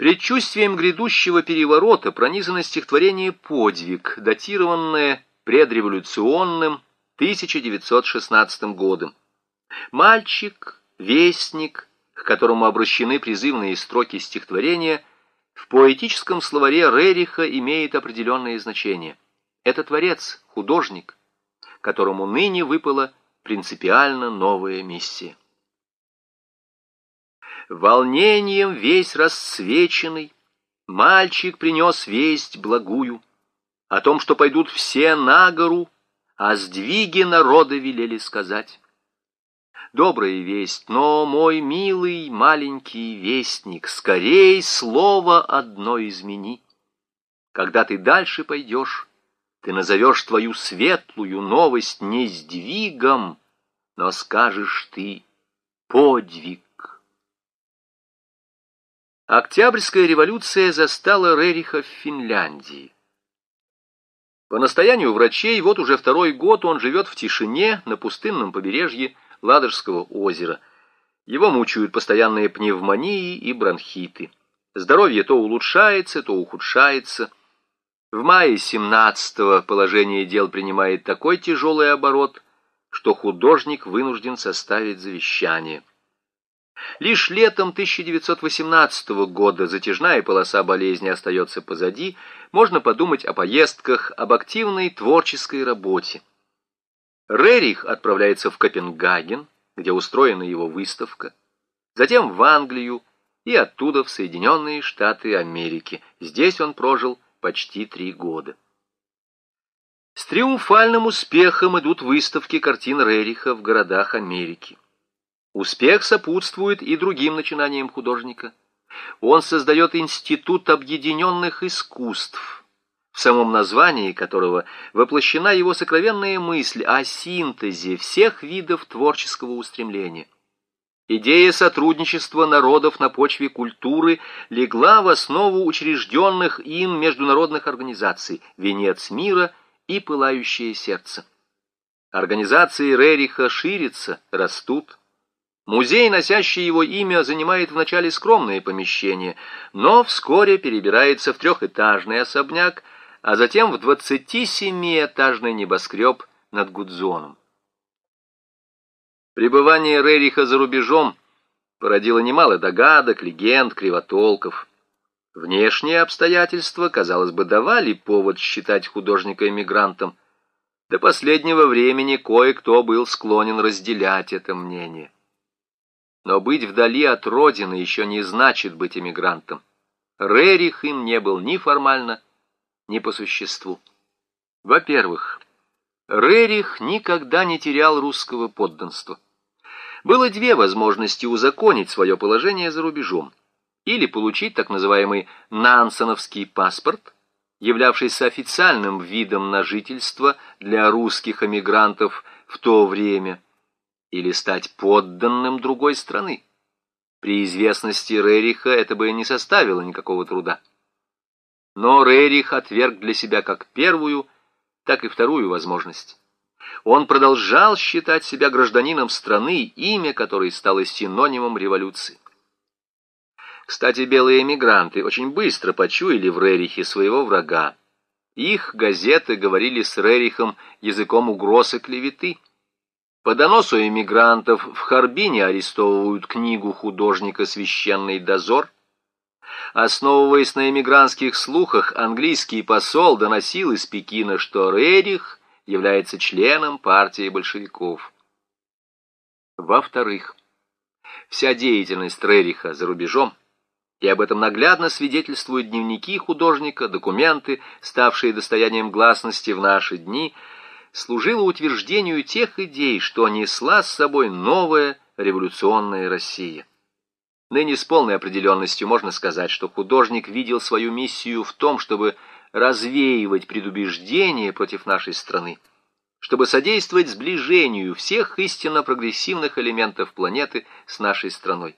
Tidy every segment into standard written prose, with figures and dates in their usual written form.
Предчувствием грядущего переворота пронизано стихотворение «Подвиг», датированное предреволюционным 1916 годом. Мальчик, вестник, к которому обращены призывные строки стихотворения, в поэтическом словаре Рериха имеет определенное значение. Это творец, художник, которому ныне выпала принципиально новая миссия. Волнением весь расцвеченный, мальчик принес весть благую о том, что пойдут все на гору, о сдвиге народа велели сказать. Добрая весть, но, мой милый маленький вестник, скорей слово одно измени. Когда ты дальше пойдешь, ты назовешь твою светлую новость не сдвигом, но скажешь ты подвиг. Октябрьская революция застала Рериха в Финляндии. По настоянию врачей, вот уже второй год он живет в тишине на пустынном побережье Ладожского озера. Его мучают постоянные пневмонии и бронхиты. Здоровье то улучшается, то ухудшается. В мае 17-го положение дел принимает такой тяжелый оборот, что художник вынужден составить завещание. Лишь летом 1918 года затяжная полоса болезни остается позади, можно подумать о поездках, об активной творческой работе. Рерих отправляется в Копенгаген, где устроена его выставка, затем в Англию и оттуда в Соединенные Штаты Америки. Здесь он прожил почти 3 года. С триумфальным успехом идут выставки картин Рериха в городах Америки. Успех сопутствует и другим начинаниям художника. Он создает Институт объединенных искусств, в самом названии которого воплощена его сокровенная мысль о синтезе всех видов творческого устремления. Идея сотрудничества народов на почве культуры легла в основу учрежденных им международных организаций «Венец мира» и «Пылающее сердце». Организации Рериха ширятся, растут. Музей, носящий его имя, занимает вначале скромное помещение, но вскоре перебирается в 3-этажный особняк, а затем в 27-этажный небоскреб над Гудзоном. Пребывание Рериха за рубежом породило немало догадок, легенд, кривотолков. Внешние обстоятельства, казалось бы, давали повод считать художника эмигрантом. До последнего времени кое-кто был склонен разделять это мнение. Но быть вдали от родины еще не значит быть эмигрантом. Рерих им не был ни формально, ни по существу. Во-первых, Рерих никогда не терял русского подданства. Было 2 возможности узаконить свое положение за рубежом. Или получить так называемый нансеновский паспорт, являвшийся официальным видом на жительство для русских эмигрантов в то время, или стать подданным другой страны. При известности Рериха это бы не составило никакого труда. Но Рерих отверг для себя как первую, так и вторую возможность. Он продолжал считать себя гражданином страны, имя которой стало синонимом революции. Кстати, белые эмигранты очень быстро почуяли в Рерихе своего врага. Их газеты говорили с Рерихом языком угроз и клеветы. По доносу эмигрантов в Харбине арестовывают книгу художника «Священный дозор». Основываясь на эмигрантских слухах, английский посол доносил из Пекина, что Рерих является членом партии большевиков. Во-вторых, вся деятельность Рериха за рубежом, и об этом наглядно свидетельствуют дневники художника, документы, ставшие достоянием гласности в наши дни, служила утверждению тех идей, что несла с собой новая революционная Россия. Ныне с полной определенностью можно сказать, что художник видел свою миссию в том, чтобы развеивать предубеждения против нашей страны, чтобы содействовать сближению всех истинно прогрессивных элементов планеты с нашей страной.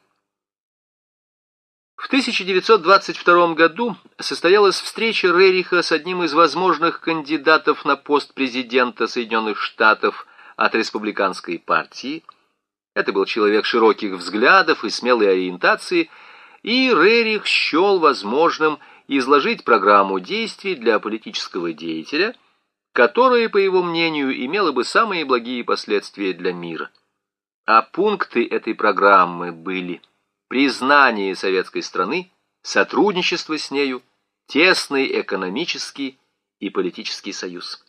В 1922 году состоялась встреча Рериха с одним из возможных кандидатов на пост президента Соединенных Штатов от республиканской партии. Это был человек широких взглядов и смелой ориентации, и Рерих счел возможным изложить программу действий для политического деятеля, которая, по его мнению, имела бы самые благие последствия для мира. А пункты этой программы были: признание советской страны, сотрудничество с нею, тесный экономический и политический союз.